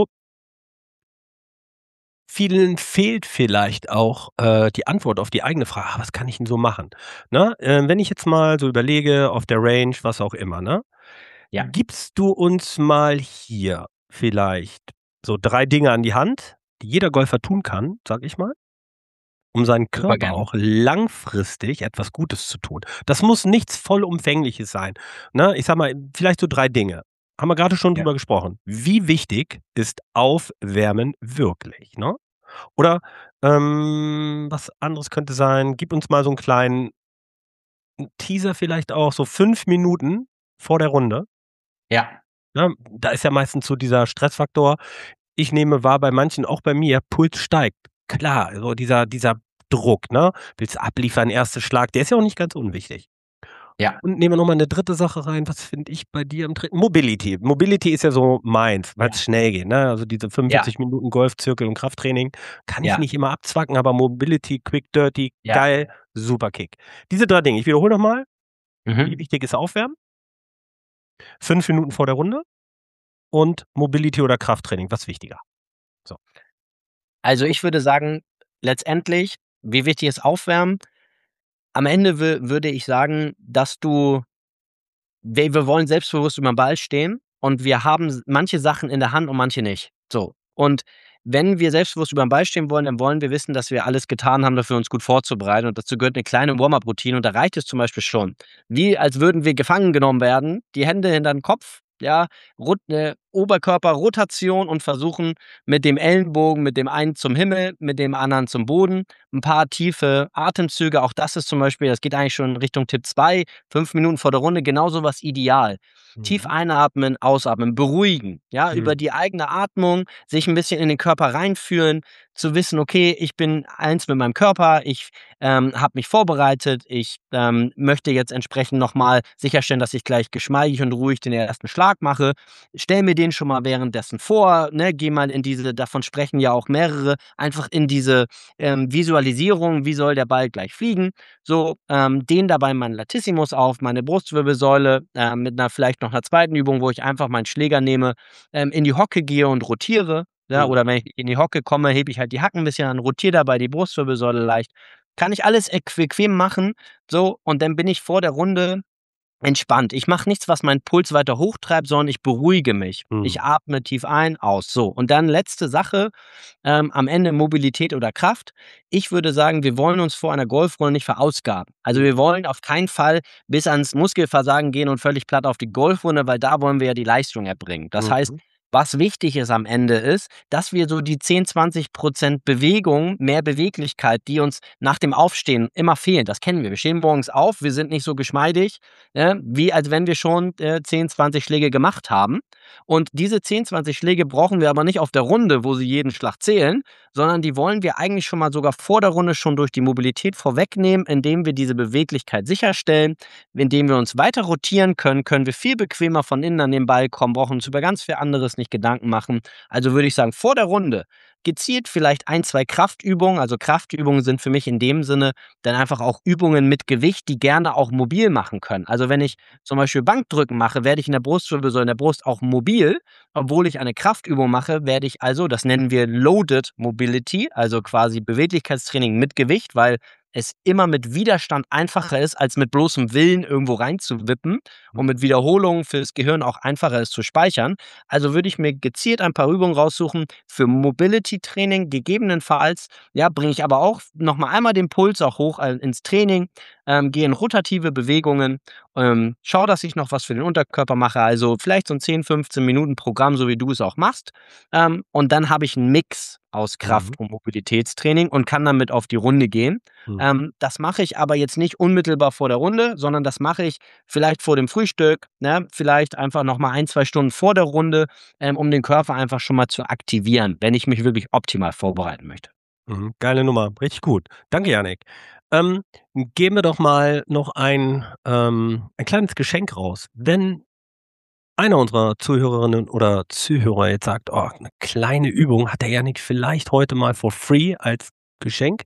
vielen fehlt vielleicht auch, äh, die Antwort auf die eigene Frage: „Ah, was kann ich 'n so machen?“ Ne? Ähm, wenn ich jetzt mal so überlege, auf der Range, was auch immer, ne? Ja, Gibst du uns mal hier vielleicht so drei Dinge an die Hand, die jeder Golfer tun kann, sage ich mal, um seinen super Körper gerne. auch langfristig etwas Gutes zu tun? Das muss nichts Vollumfängliches sein, ne? Ich sage mal, vielleicht so drei Dinge. Haben wir grade schon Ja. drüber gesprochen. Wie wichtig ist Aufwärmen wirklich, ne? Oder, ähm, was anderes könnte sein, gib uns mal so 'n kleinen Teaser vielleicht auch, so fünf Minuten vor der Runde. Ja, Ne, da ist ja meistens so dieser Stressfaktor. Ich nehme wahr, bei manchen, auch bei mir, Puls steigt. Klar, so dieser dieser Druck, ne? Willst abliefern, erster Schlag, der ist ja auch nicht ganz unwichtig. Ja. Und nehmen wir noch mal 'ne dritte Sache rein. Was finde ich bei dir am dritten? Mobility. Mobility ist ja so meins, weil's Ja. schnell geht, ne? Also, diese Ja. fünfundvierzig Minuten Golf, Zirkel und Krafttraining kann ich Ja. nicht immer abzwacken, aber Mobility, quick, dirty, Ja. geil, super Kick. Diese drei Dinge. Ich wiederhole noch mal. Mhm. Wie wichtig ist Aufwärmen? fünf Minuten vor der Runde und Mobility oder Krafttraining, was wichtiger? So. Also, ich würde sagen, letztendlich, wie wichtig ist Aufwärmen? Am Ende wü würde ich sagen, dass du wir wir wollen selbstbewusst überm Ball stehen und wir haben s manche Sachen in der Hand und manche nicht. So. Und wenn wir selbstbewusst überm Ball stehen wollen, dann wollen wir wissen, dass wir alles getan haben dafür, uns gut vorzubereiten und dazu gehört 'ne kleine Warm-up-Routine und da reicht es zum Beispiel schon, wie als würden wir gefangen genommen werden, die Hände hinter'n Kopf, ja, rot äh, Oberkörperrotation und versuchen mit dem Ellenbogen mit dem einen zum Himmel, mit dem anderen zum Boden, 'n paar tiefe Atemzüge. Auch das ist zum Beispiel das geht eigentlich schon in Richtung Tipp zwei, fünf Minuten vor der Runde, genau so was ideal. Tief Mhm. einatmen, ausatmen, beruhigen, ja, über Mhm. die eigene Atmung sich 'n bisschen in den Körper reinfühlen, zu wissen: „Okay, ich bin eins mit meinem Körper, ich, ähm, habe mich vorbereitet, ich, ähm, möchte jetzt entsprechend noch mal sicherstellen, dass ich gleich geschmeidig und ruhig den ersten Schlag mache. Stelle mir den schon mal währenddessen vor, ne, gehe mal in diese davon sprechen ja auch mehrere, einfach in diese, ähm, Visualisierung, wie soll der Ball gleich fliegen? So, ähm, dehne dabei meinen Latissimus auf, meine Brustwirbelsäule, äh, mit 'ner vielleicht noch 'ner zweiten Übung, wo ich einfach meinen Schläger nehme, ähm, in die Hocke gehe und rotiere, ja, Mhm. oder wenn ich in die Hocke komme, hebe ich halt die Hacken 'n bisschen an, rotiere dabei die Brustwirbelsäule leicht. Kann ich alles eck bequem machen, so, und dann bin ich vor der Runde entspannt. Ich mache nichts, was meinen Puls weiter hochtreibt, sondern ich beruhige mich. Ich Mhm. atme tief ein, aus, so. Und dann letzte Sache, ähm, am Ende Mobilität oder Kraft. Ich würde sagen, wir wollen uns vor einer Golfrunde nicht verausgaben. Also, Mhm. wir wollen auf keinen Fall bis ans Muskelversagen gehen und völlig platt auf die Golfrunde, weil da wollen wir ja die Leistung erbringen. Das heißt, Mhm. was wichtig ist am Ende ist, dass wir so die zehn, zwanzig Prozent Bewegung, mehr Beweglichkeit, die uns nach dem Aufstehen immer fehlen, das kennen wir. Wir stehen morgens auf, wir sind nicht so geschmeidig, ne, wie als wenn wir schon, äh, zehn, zwanzig Schläge gemacht haben. Und diese zehn, zwanzig Schläge brauchen wir aber nicht auf der Runde, wo sie jeden Schlag zählen, sondern die wollen wir eigentlich schon mal sogar vor der Runde schon durch die Mobilität vorwegnehmen, indem wir diese Beweglichkeit sicherstellen. Indem wir uns weiter rotieren können, können wir viel bequemer von innen an den Ball kommen, brauchen uns über ganz viel anderes nicht Gedanken machen. Also, würde ich sagen, vor der Runde gezielt vielleicht ein, zwei Kraftübungen. Also, Kraftübungen sind für mich in dem Sinne dann einfach auch Übungen mit Gewicht, die gerne auch mobil machen können. Also, wenn ich zum Beispiel Bankdrücken mache, werde ich in der Brustwirbelsäule in der Brust auch mobil. Obwohl ich eine Kraftübung mache, werde ich also das nennen wir Loaded Mobility, also quasi Beweglichkeitstraining mit Gewicht, weil es immer mit Widerstand einfacher ist, als mit bloßem Willen irgendwo reinzuwippen und Mhm. mit Wiederholungen fürs Gehirn auch einfacher ist zu speichern. Also, würde ich mir gezielt ein paar Übungen raussuchen für Mobility-Training. Gegebenenfalls, ja, bringe ich aber auch noch mal einmal den Puls auch hoch, äh, ins Training, ähm, gehe in rotative Bewegungen, ähm, schaue, dass ich noch was für den Unterkörper mache, also vielleicht so 'n zehn, fünfzehn Minuten Programm, so wie du es auch machst. Ähm, und dann habe ich 'n Mix aus Mhm. Kraft und Mobilitätstraining und kann damit auf die Runde gehen. Mhm. Ähm, das mache ich aber jetzt nicht unmittelbar vor der Runde, sondern das mache ich vielleicht vor dem Frühstück, ne? Vielleicht einfach noch mal ein, zwei Stunden vor der Runde, ähm, um den Körper einfach schon mal zu aktivieren, wenn ich mich wirklich optimal vorbereiten möchte. Mhm, geile Nummer, richtig gut. Danke, Jannik. Ähm, geben wir doch mal noch ein, ähm ein kleines Geschenk raus. Wenn einer unserer Zuhörerinnen oder Zuhörer jetzt sagt: „Oh, 'ne kleine Übung hat der Jannik vielleicht heute mal for free als Geschenk.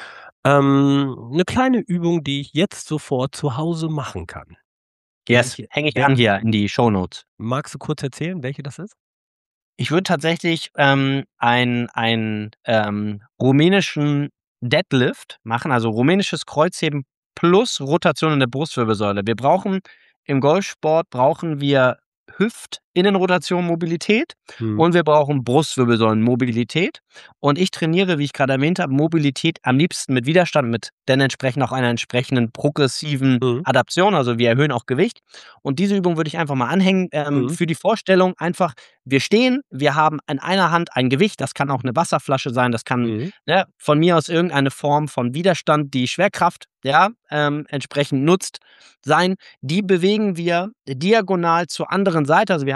Ähm, 'ne kleine Übung, die ich jetzt sofort zu Hause machen kann.“ Yes, Welche hänge ich an welche hier in die Shownotes. magst du kurz erzählen, welche das ist? Ich würde tatsächlich, ähm, ein ein, ähm, rumänischen Deadlift machen, also rumänisches Kreuzheben plus Rotation in der Brustwirbelsäule. Wir brauchen im Golfsport brauchen wir Hüftinnenrotation, Mobilität Mhm. und wir brauchen Brustwirbelsäulen-Mobilität. Und ich trainiere, wie ich grade erwähnt habe, Mobilität am liebsten mit Widerstand, mit dann entsprechend auch einer entsprechenden progressiven Mhm. Adaption. Also, wir erhöhen auch Gewicht. Und diese Übung würde ich einfach mal anhängen, ähm, Mhm. für die Vorstellung einfach, wir stehen, wir haben in einer Hand ein Gewicht, das kann auch 'ne Wasserflasche sein, das kann, Mhm. ne, von mir aus irgendeine Form von Widerstand, die Schwerkraft, ja, ähm, entsprechend nutzt, sein. Die bewegen wir diagonal zur anderen Seite. Also, wir haben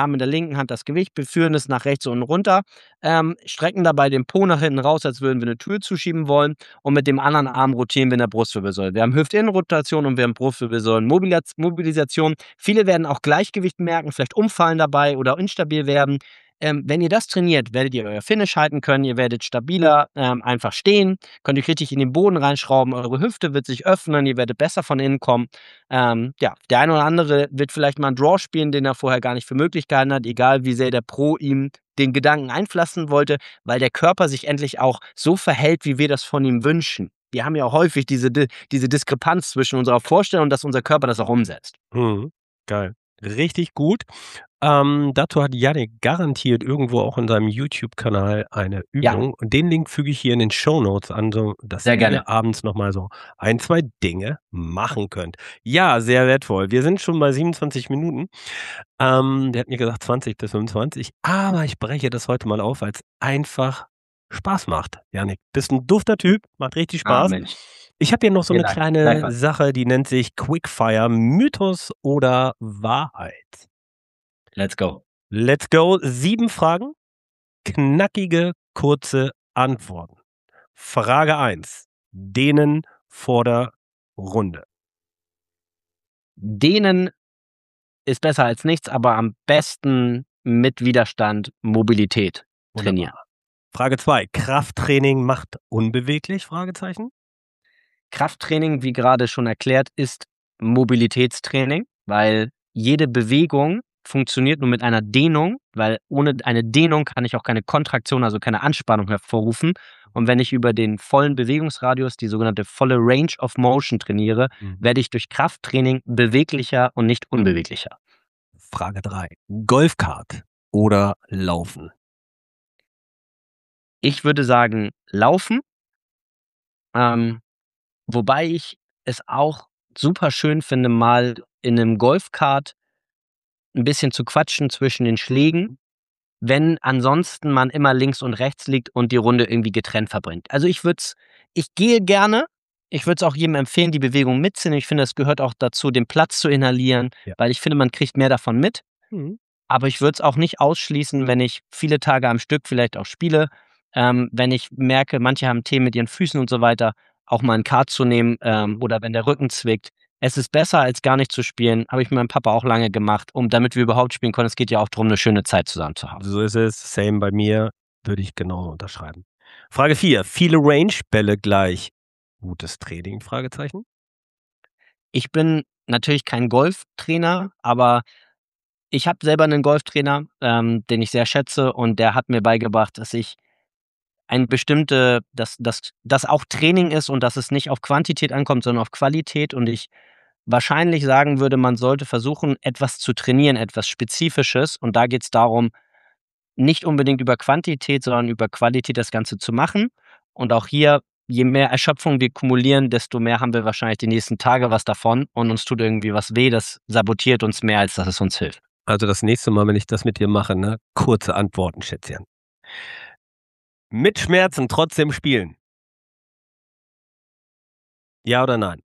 haben in der linken Hand das Gewicht, wir führen es nach rechts und runter, ähm, strecken dabei den Po nach hinten raus, als würden wir eine Tür zuschieben wollen und mit dem anderen Arm rotieren wir in der Brustwirbelsäule. Wir haben Hüftinnenrotation und wir haben Brustwirbelsäulenmobilisation. Viele werden auch Gleichgewicht merken, vielleicht umfallen dabei oder instabil werden. Ähm, wenn ihr das trainiert, werdet ihr euer Finish halten können, ihr werdet stabiler ähm, einfach stehen, könnt euch richtig in den Boden reinschrauben, eure Hüfte wird sich öffnen, ihr werdet besser von innen kommen. Ähm, ja, der eine oder andere wird vielleicht mal einen Draw spielen, den er vorher gar nicht für möglich gehalten hat, egal wie sehr der Pro ihm den Gedanken einpflanzen wollte, weil der Körper sich endlich auch so verhält, wie wir das von ihm wünschen. Wir haben ja auch häufig diese, diese Diskrepanz zwischen unserer Vorstellung und dass unser Körper das auch umsetzt. Mhm. Geil. Richtig gut. Ähm, dazu hat Yannick garantiert irgendwo auch in seinem YouTube-Kanal eine Ja. Übung. Und den Link füge ich hier in den Shownotes an, so dass Sehr ihr gerne. abends nochmal so ein, zwei Dinge machen könnt. Ja, sehr wertvoll. Wir sind schon bei siebenundzwanzig Minuten. Ähm, der hat mir gesagt zwanzig bis fünfundzwanzig. Aber ich breche das heute mal auf, weil es einfach Spaß macht. Yannick, bist ein dufter Typ, macht richtig Ah, Spaß. Mensch. Ich habe hier noch so Vielen eine Dank. kleine Gleichfalls. Sache, die nennt sich Quickfire, Mythos oder Wahrheit. Let's go. Let's go. Sieben Fragen, knackige, kurze Antworten. Frage eins. Dehnen vor der Runde. Dehnen ist besser als nichts, aber am besten mit Widerstand Mobilität trainieren. Wunderbar. Frage zwei. Krafttraining macht unbeweglich? Fragezeichen. Krafttraining, wie gerade schon erklärt, ist Mobilitätstraining, weil jede Bewegung funktioniert nur mit einer Dehnung, weil ohne eine Dehnung kann ich auch keine Kontraktion, also keine Anspannung hervorrufen. Und wenn ich über den vollen Bewegungsradius, die sogenannte volle Range of Motion trainiere, Mhm. werde ich durch Krafttraining beweglicher und nicht unbeweglicher. Frage drei. Golfkart oder Laufen? Ich würde sagen, Laufen, ähm, wobei ich es auch super schön finde, mal in einem Golfkart ein bisschen zu quatschen zwischen den Schlägen, wenn ansonsten man immer links und rechts liegt und die Runde irgendwie getrennt verbringt. Also, ich würde es ich gehe gerne, ich würde es auch jedem empfehlen, die Bewegung mitzunehmen. Ich finde, es gehört auch dazu, den Platz zu inhalieren, Ja. weil ich finde, man kriegt mehr davon mit. Mhm. Aber ich würde es auch nicht ausschließen, wenn ich viele Tage am Stück vielleicht auch spiele, ähm, wenn ich merke, manche haben Themen mit ihren Füßen und so weiter, auch mal 'n Kart zu nehmen, ähm, oder wenn der Rücken zwickt. Es ist besser, als gar nicht zu spielen, habe ich mit meinem Papa auch lange gemacht, um damit wir überhaupt spielen können. Es geht ja auch drum, 'ne schöne Zeit zusammen zu haben. So ist es. Same bei mir. Würde ich genauso unterschreiben. Frage vier. Viele Range-Bälle gleich gutes Training? Fragezeichen. Ich bin natürlich kein Golftrainer, aber ich habe selber 'nen Golftrainer, ähm, den ich sehr schätze und der hat mir beigebracht, dass ich ein bestimmte dass dass das auch Training ist und dass es nicht auf Quantität ankommt, sondern auf Qualität und ich wahrscheinlich sagen würde, man sollte versuchen, etwas zu trainieren, etwas Spezifisches und da geht's darum, nicht unbedingt über Quantität, sondern über Qualität das Ganze zu machen und auch hier, je mehr Erschöpfung wir kumulieren, desto mehr haben wir wahrscheinlich die nächsten Tage was davon und uns tut irgendwie was weh, das sabotiert uns mehr, als dass es uns hilft. Also, das nächste Mal, wenn ich das mit dir mache, ne, kurze Antworten, Schätzchen. Mit Schmerzen trotzdem spielen? Ja oder nein?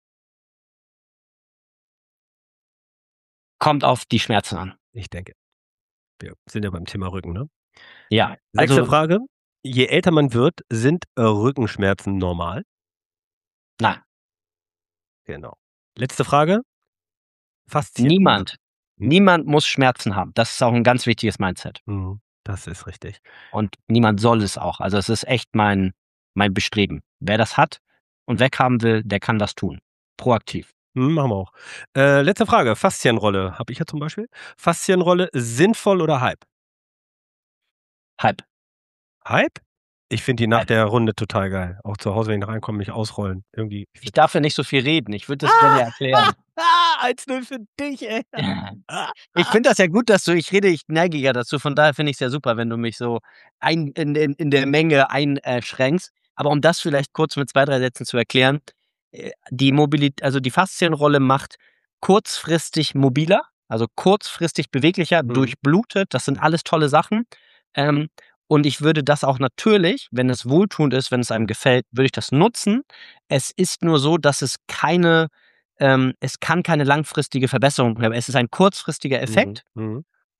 Kommt auf die Schmerzen an. Ich denke. Wir sind ja beim Thema Rücken, ne? Ja, Sechste also Frage. Je älter man wird, sind Rückenschmerzen normal? Nein. Genau. Letzte Frage. Faszien. Niemand, Hm. niemand muss Schmerzen haben. Das ist auch 'n ganz wichtiges Mindset. Mhm, das ist richtig. Und niemand soll es auch. Also, es ist echt mein mein Bestreben. Wer das hat und weghaben will, der kann das tun. Proaktiv. Mhm, machen wir auch. Äh, letzte Frage. Faszienrolle habe ich ja zum Beispiel. Faszienrolle sinnvoll oder Hype? Hype. Hype? Ich finde die nach Hype. der Runde total geil. Auch zu Hause, wenn ich noch reinkomme, mich ausrollen. Irgendwie. Ich darf ja nicht so viel reden. Ich würde das gerne erklären. eins null für dich, ey. Ich finde das ja gut, dass du ich rede ich neige ja dazu, von daher finde ich's ja super, wenn du mich so ein in in in der Menge einschränkst. Aber um das vielleicht kurz mit zwei, drei Sätzen zu erklären, äh, die Mobilit also, die Faszienrolle macht kurzfristig mobiler, also, kurzfristig beweglicher, Mhm. durchblutet. Das sind alles tolle Sachen. Ähm, und ich würde das auch natürlich, wenn es wohltuend ist, wenn es einem gefällt, würde ich das nutzen. Es ist nur so, dass es keine ähm, es kann keine langfristige Verbesserung bringen. Es ist ein kurzfristiger Effekt. Mhm, mhm.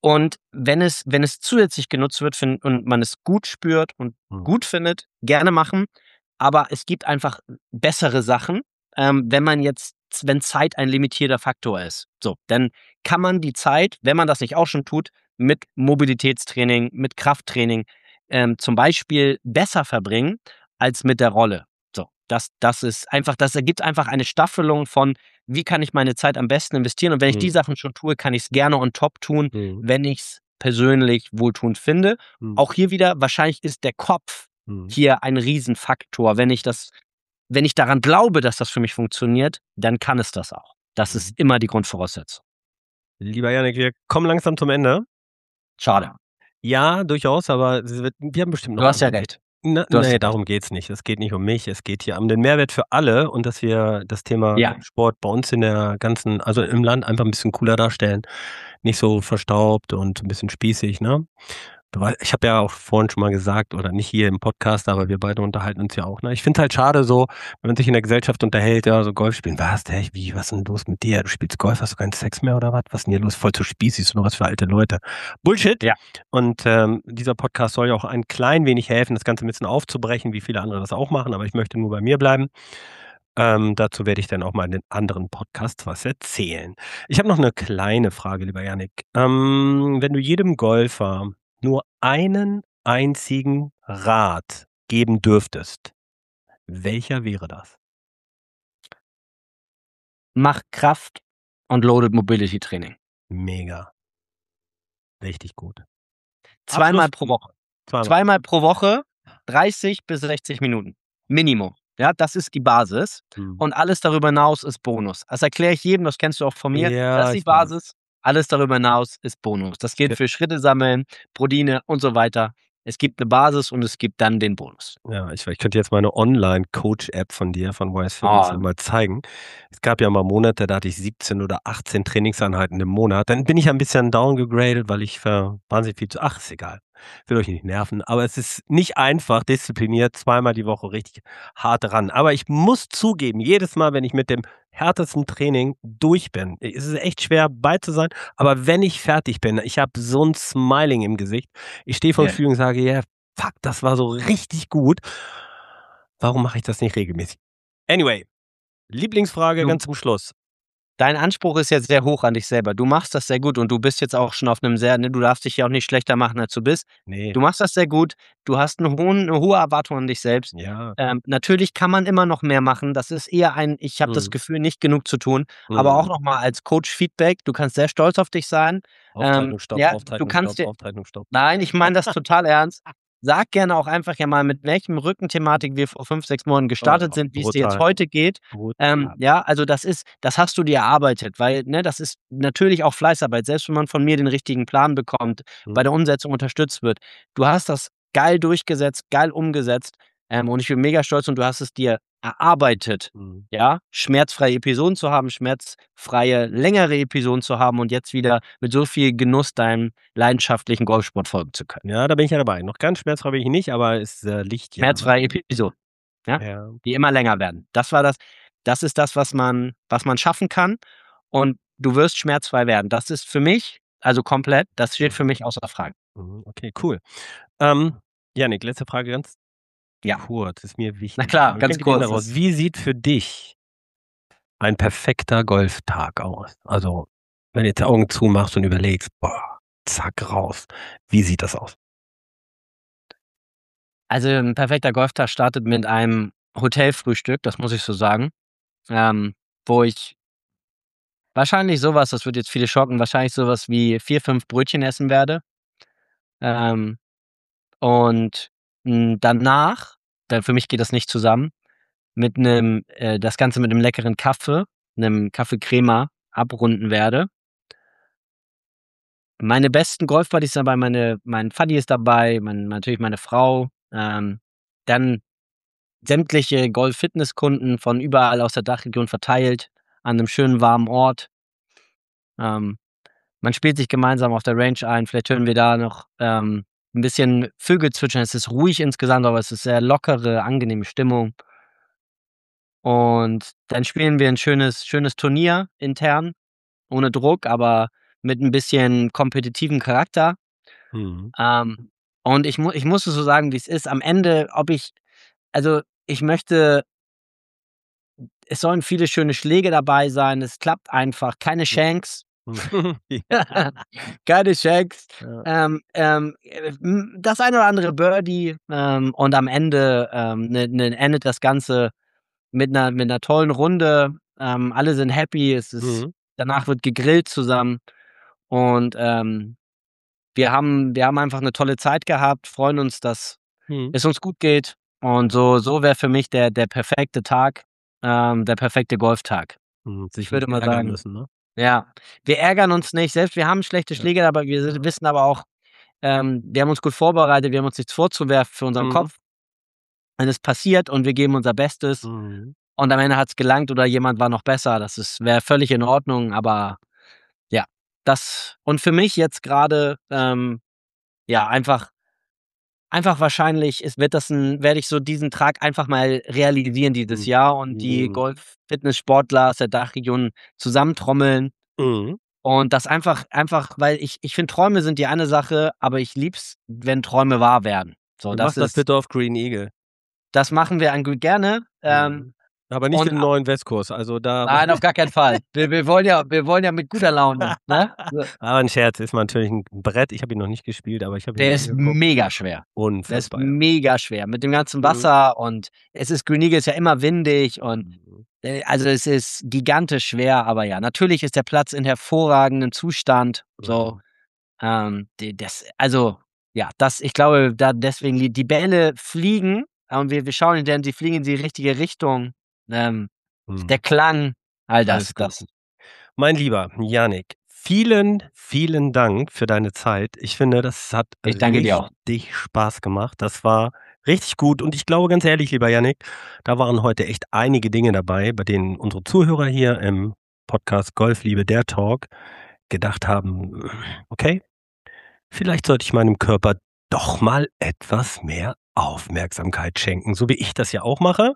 Und wenn es wenn es zusätzlich genutzt wird fin und man es gut spürt und Mhm. gut findet, gerne machen. Aber es gibt einfach bessere Sachen, ähm, wenn man jetzt wenn Zeit ein limitierter Faktor ist. So, dann kann man die Zeit, wenn man das nicht auch schon tut, mit Mobilitätstraining, mit Krafttraining, ähm, zum Beispiel besser verbringen als mit der Rolle. So, das das ist einfach das ergibt einfach eine Staffelung von: Wie kann ich meine Zeit am besten investieren? Und wenn ich die Mhm. Sachen schon tue, kann ich's gerne on top tun, Mhm. wenn ich's persönlich wohltuend finde. Mhm. Auch hier wieder, wahrscheinlich ist der Kopf Mhm. hier ein Riesenfaktor. Wenn ich das wenn ich daran glaube, dass das für mich funktioniert, dann kann es das auch. Das Mhm. ist immer die Grundvoraussetzung. Lieber Jannik, wir kommen langsam zum Ende. Schade. Ja, durchaus, aber es wird wir haben bestimmt noch Du hast ja andere recht. Na, Du hast ne, ja recht. darum geht's nicht. Es geht nicht um mich. Es geht hier um den Mehrwert für alle und dass wir das Thema Ja. Sport bei uns in der ganzen also im Land einfach 'n bisschen cooler darstellen. Nicht so verstaubt und 'n bisschen spießig, ne? Du wei ich habe ja auch vorhin schon mal gesagt oder nicht hier im Podcast, aber wir beide unterhalten uns ja auch, ne? Ich finde es halt schade so, wenn man sich in der Gesellschaft unterhält, ja, so Golf spielen. „Was, hä, wie, was ist 'n los mit dir? Du spielst Golf, hast du keinen Sex mehr oder was? Was ist 'n hier los? Voll zu spießig, ist doch was für alte Leute.“ Bullshit. Ja. Und, ähm, dieser Podcast soll ja auch ein klein wenig helfen, das Ganze 'n bisschen aufzubrechen, wie viele andere das auch machen, aber ich möchte nur bei mir bleiben. Ähm, dazu werde ich dann auch mal in den anderen Podcasts was erzählen. Ich habe noch 'ne kleine Frage, lieber Jannik. Ähm, wenn du jedem Golfer nur einen einzigen Rat geben dürftest, welcher wäre das? Mach Kraft und Loaded Mobility Training. Mega. Richtig gut. Abschluss Zweimal pro Woche. zweimal. Zweimal pro Woche, dreißig bis sechzig Minuten. Minimum. Ja, das ist die Basis. Mhm. Und alles darüber hinaus ist Bonus. Das erkläre ich jedem, das kennst du auch von mir. Das Ja, ist die ich weiß. Basis. Alles darüber hinaus ist Bonus. Das gilt Ke für Schritte sammeln, Proteine und so weiter. Es gibt 'ne Basis und es gibt dann den Bonus. Ja, ich ich könnte jetzt meine Online-Coach-App von dir, von Wise Fitness Ah. ja mal zeigen. Es gab ja mal Monate, da hatte ich siebzehn oder achtzehn Trainingseinheiten im Monat. Dann bin ich ja 'n bisschen downgegradet, weil ich für wahnsinnig viel zu ach, ist egal. Will euch nicht nerven, aber es ist nicht einfach, diszipliniert zweimal die Woche richtig hart ran. Aber ich muss zugeben, jedes Mal, wenn ich mit dem härtesten Training durch bin es ist echt schwer bei zu sein, aber wenn ich fertig bin, ich habe so 'n Smiling im Gesicht. Ich stehe vorm Ja. Spiegel und sage: „Yeah, fuck, das war so richtig gut. Warum mache ich das nicht regelmäßig?“ Anyway, Lieblingsfrage Du ganz zum Schluss. Dein Anspruch ist jetzt sehr hoch an dich selber. Du machst das sehr gut und du bist jetzt auch schon auf 'nem sehr ne, du darfst dich ja auch nicht schlechter machen, als du bist. Ne. Du machst das sehr gut. Du hast 'n hohen 'ne hohe Erwartung an dich selbst. Ja. Ähm, natürlich kann man immer noch mehr machen. Das ist eher ein ich habe das Mhm. Gefühl, nicht genug zu tun. Aber auch Mhm. noch mal als Coach Feedback, du kannst sehr stolz auf dich sein. Ähm, Aufzeichnung Stopp, ja, du Aufzeichnung kannst Stopp, dir Aufzeichnung Stopp. nein, ich meine das total ernst. Sag gerne auch einfach ja mal, mit welchem Rückenthematik wir vor fünf, sechs Monaten gestartet Oh, sind, wie's dir jetzt brutal. heute geht. Ähm, Brutal. ja, also das ist das hast du dir erarbeitet, weil, ne, das ist natürlich auch Fleißarbeit, selbst wenn man von mir den richtigen Plan bekommt, bei Mhm. der Umsetzung unterstützt wird. Du hast das geil durchgesetzt, geil umgesetzt, ähm, und ich bin mega stolz und du hast es dir erarbeitet, Mhm. ja, schmerzfreie Episoden zu haben, schmerzfreie längere Episoden zu haben und jetzt wieder mit so viel Genuss deinem leidenschaftlichen Golfsport folgen zu können. Ja, da bin ich ja dabei. Noch ganz schmerzfrei bin ich nicht, aber es, äh, liegt ja. Schmerzfreie Episoden, ja, Ja. die immer länger werden. Das war das das ist das, was man was man schaffen kann und du wirst schmerzfrei werden. Das ist für mich also komplett, das steht Mhm. für mich außer Frage. Mhm, okay, cool. Ähm, Jannik, letzte Frage ganz Ja. kurz, ist mir Na wichtig. klar, Ich ganz denke, die sind da kurz, raus. das Wie sieht für dich ein perfekter Golftag aus? Also, wenn du jetzt die Augen zumachst und überlegst: „Boah, zack, raus.“ Wie sieht das aus? Also 'n perfekter Golftag startet mit einem Hotelfrühstück, das muss ich so sagen, ähm, wo ich wahrscheinlich so was, das wird jetzt viele schocken, wahrscheinlich so was wie vier, fünf Brötchen essen werde. Ähm, und, hm, danach denn für mich geht das nicht zusammen, mit 'nem äh, das Ganze mit 'nem leckeren Kaffee, 'nem Kaffee Crema abrunden werde. Meine besten Golf-Buddies dabei, meine mein Vati ist dabei, mein natürlich meine Frau, ähm, dann sämtliche Golf-Fitness-Kunden von überall aus der Dachregion verteilt an 'nem schönen warmen Ort. Ähm, man spielt sich gemeinsam auf der Range ein, vielleicht hören wir da noch, ähm, 'n bisschen Vögel zwitschern. Es ist ruhig insgesamt, aber es ist sehr lockere, angenehme Stimmung. Und dann spielen wir 'n schönes schönes Turnier intern, ohne Druck, aber mit ein bisschen kompetitivem Charakter. Mhm. Ähm, und ich mu ich muss es so sagen, wie es ist. Am Ende, ob ich also, ich möchte es sollen viele schöne Schläge dabei sein. Es klappt einfach. Keine Shanks. Ja. Keine Shanks. Ja. Ähm, ähm, äh, hm, das ein oder andere Birdie, ähm, und am Ende, ähm, ne ne endet das Ganze mit 'ner mit 'ner tollen Runde. Ähm, alle sind happy. Es ist Mhm. danach wird gegrillt zusammen und, ähm, wir haben wir haben einfach 'ne tolle Zeit gehabt, freuen uns, dass Mhm. es uns gut geht. Und so so wäre für mich der der perfekte Tag, ähm, der perfekte Golftag. Mhm. Sich Ich nicht würde mal ärgern sagen, müssen, ne? ja, wir ärgern uns nicht. Selbst wir haben schlechte Ja. Schläge, aber wir si wissen aber auch, ähm, wir haben uns gut vorbereitet, wir haben uns nichts vorzuwerfen für unseren Mhm. Kopf. Und es passiert und wir geben unser Bestes Mhm. und am Ende hat's gelangt oder jemand war noch besser. Das ist wäre völlig in Ordnung, aber ja, das und für mich jetzt grade, ähm, ja, einfach einfach wahrscheinlich ist wird das 'n werde ich so diesen Tag einfach mal realisieren dieses Mhm. Jahr und die Mhm. Golf-Fitness-Sportler aus der Dachregion zusammentrommeln Mhm. und das einfach einfach weil ich ich finde, Träume sind die eine Sache, aber ich liebe es, wenn Träume wahr werden. So, Wir das machen das ist bitte auf Green Eagle. das machen wir an gut gerne, ähm, Mhm. Aber nicht und den a neuen Westkurs. Also, da Nein, auf gar keinen Fall. Wir wir wollen ja wir wollen ja mit guter Laune, ne? So. Aber 'n Scherz, ist natürlich 'n Brett. Ich habe ihn noch nicht gespielt, aber ich habe ihn Der mir ist angeguckt. mega schwer. Der ist Unfassbar, ja. mega schwer mit dem ganzen Mhm. Wasser und es ist Green Eagle ist ja immer windig und, Mhm. äh, also, es ist gigantisch schwer, aber ja, natürlich ist der Platz in hervorragendem Zustand, so. Mhm. Ähm, de das also, ja, das ich glaube, da deswegen die die Bälle fliegen und wir wir schauen, denn sie fliegen in die richtige Richtung. Ähm, der Mhm. Klang, all das Alles gut. das Mein lieber Jannik, vielen, vielen Dank für deine Zeit. Ich finde, das hat Ich danke dir auch. richtig Spaß gemacht. Das war richtig gut und ich glaube ganz ehrlich, lieber Jannik, da waren heute echt einige Dinge dabei, bei denen unsere Zuhörer hier im Podcast Golfliebe der Talk gedacht haben: „Okay, vielleicht sollte ich meinem Körper doch mal etwas mehr Aufmerksamkeit schenken“, so wie ich das ja auch mache.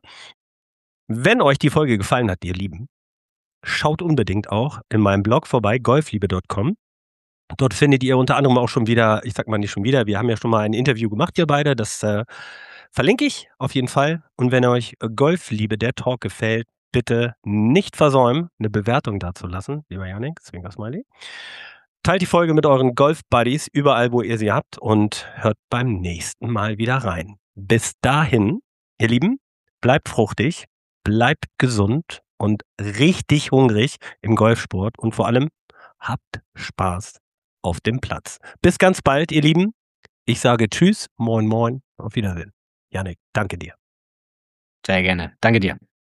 Wenn euch die Folge gefallen hat, ihr Lieben, schaut unbedingt auch in meinem Blog vorbei, golfliebe Punkt com. Dort findet ihr unter anderem auch schon wieder ich sage mal nicht schon wieder, wir haben ja schon mal ein Interview gemacht, ihr beide. Das, äh, verlinke ich auf jeden Fall. Und wenn euch Golfliebe der Talk gefällt, bitte nicht versäumen, 'ne Bewertung dazulassen, lieber Jannik, Zwinker-Smiley. Teilt die Folge mit euren Golf-Buddies überall, wo ihr sie habt und hört beim nächsten Mal wieder rein. Bis dahin, ihr Lieben, bleibt fruchtig, bleibt gesund und richtig hungrig im Golfsport und vor allem habt Spaß auf dem Platz. Bis ganz bald, ihr Lieben. Ich sage tschüss, moin moin, auf Wiedersehen. Jannik, danke dir. Sehr gerne. Danke dir.